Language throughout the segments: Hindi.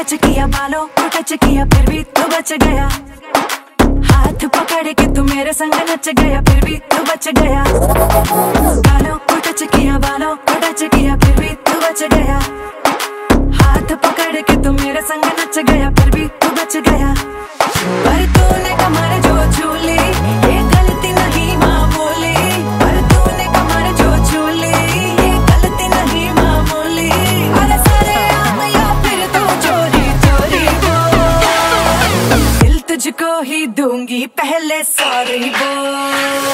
टच किया बालों को टच किया फिर भी तू बच गया। हाथ पकड़ के तू मेरे संग नच गया फिर भी तू बच गया। बालों को टच किया बालों को टच किया फिर भी तू बच गया। हाथ पकड़ के तू मेरे संग नच गया फिर भी तू बच गया। पर तूने कमर जो छू ली ये गलती नहीं मामूली। पर तूने कमर जो छू ली ये गलती नहीं मामूली। अरे सारे आम या फिर तू चोरी चोरी बोल। दिल तुझको ही दूंगी पहले सॉरी बोल।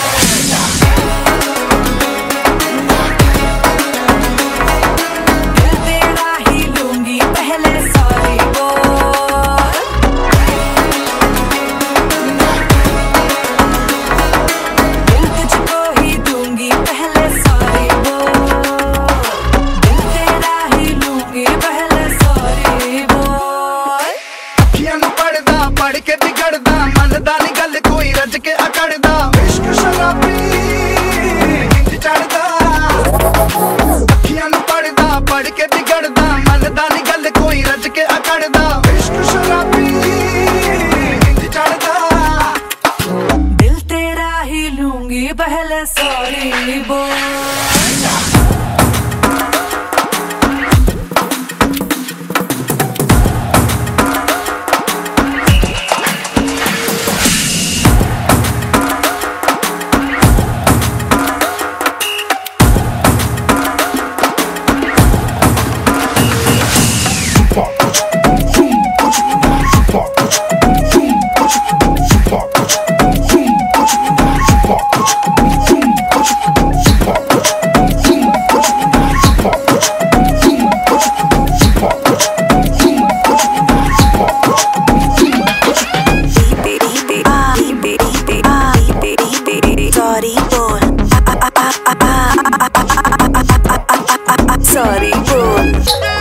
पढ़ के बिगड़दा मनदा नी गल कोई रज के अकड़दा। इश्क शराबी इंज चढ़दा अखियां नू पढ़दा पढ़ के बिगड़दा मनदा नी गल कोई रज के अकड़दा। इश्क शराबी इंज चढ़दा। दिल तेरा ही लूंगी पहले सॉरी बोल। Sorry, boy.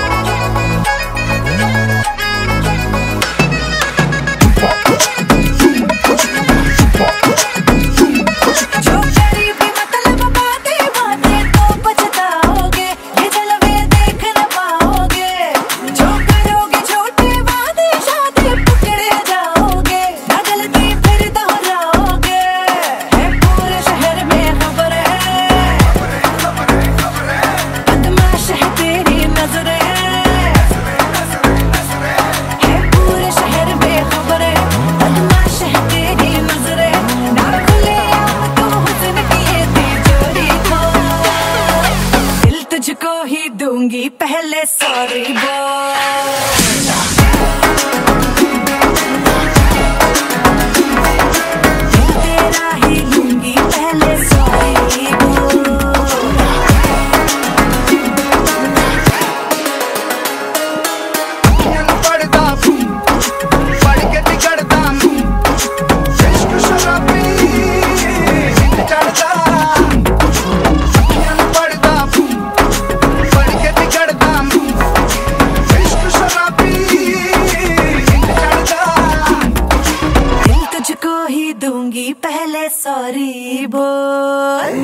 जो गरीबी मतलब बातें बातें तो पछताओगे। ये जलवे देख न पाओगे। जो करोगे छोटे वादे शादी पकड़े जाओगे। ना गलती फिर दोहराओगे। है पूरे शहर में खबर है बदमाश है तेरी नजरें। है पूरे शहर में खबर है बदमाश है तेरी नजरें। ना खुले आम तू हुस्न किए तिजोरी को। दिल तुझको ही दूंगी पहले सॉरी बोल। दिल तेरा ही लूंगी पहले सॉरी बोल। अखियां नू पढ़दा पढ़ के बिगड़दा। इश्क शराबी इंज चढ़दा। अखियां नू पढ़दा पढ़ के बिगड़दा। इश्क शराबी इंज चढ़दा। दिल तुझको ही दूंगी पहले सॉरी बोल।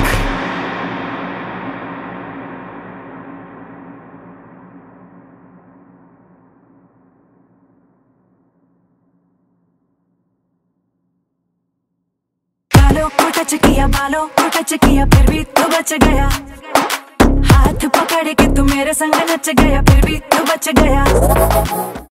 बालों को टच किया बालों को टच किया फिर भी तू बच गया। हाथ पकड़ के तू मेरे संग नच गया फिर भी तू बच गया।